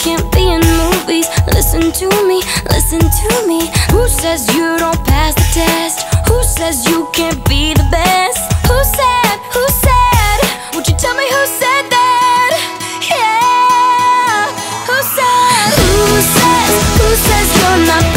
can't be in movies. Listen to me, listen to me. Who says you don't pass the test? Who says you can't be the best? Who said, who said? Would you tell me who said that? Yeah. Who says you're not